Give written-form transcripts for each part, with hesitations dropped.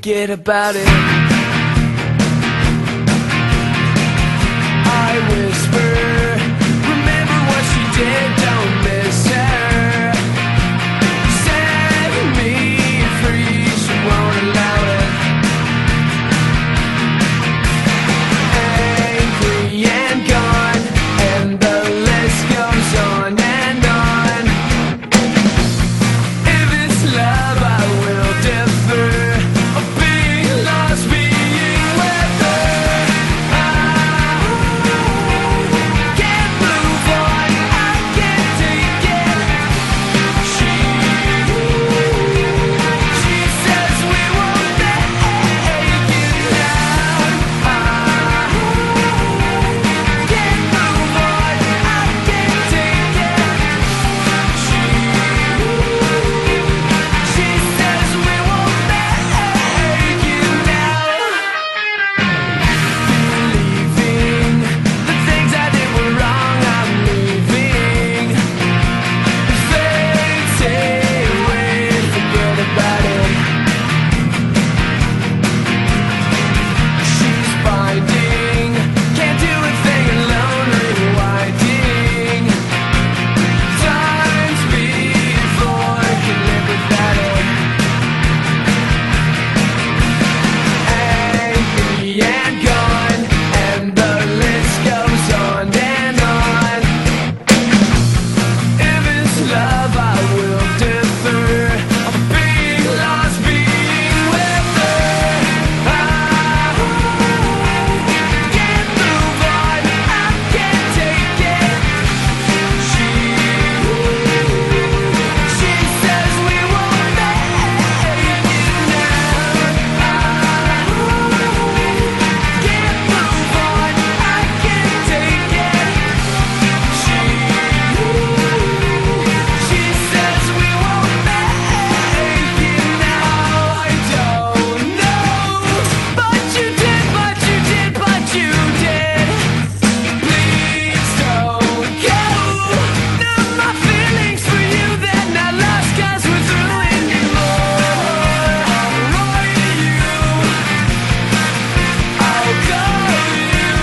forget about it. I whisper, remember what she did, don't miss her. Set me free, she won't allow it. Angry and gone, and the list goes on and on. If it's love, I will defer. I'll be lost being with her. I can't move on, I can't take it. She says we won't make it now. I can't move on, I can't take it. She says we won't make it now. Leaving, the things I did were wrong, I'm leaving. Fate say wait, forget about it. She's finding, can't do a thing alone, rewinding. Times before, can live without it. Angry and gone, and the list goes on and on. If it's love, I will defer. I'm being lost being with her. I can't move on, I can't take it. She says we won't make it now. I can't move on, I can't take it. She says we won't make it now. I don't know, but you did, but you did, but you did. Please don't go. Now my feelings for you, they're not lost, 'cause we're through anymore. I'll write you, I'll call you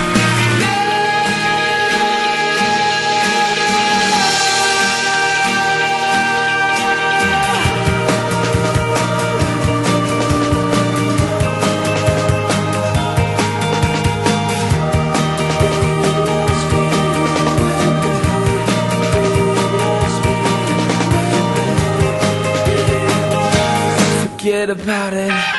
forget about it.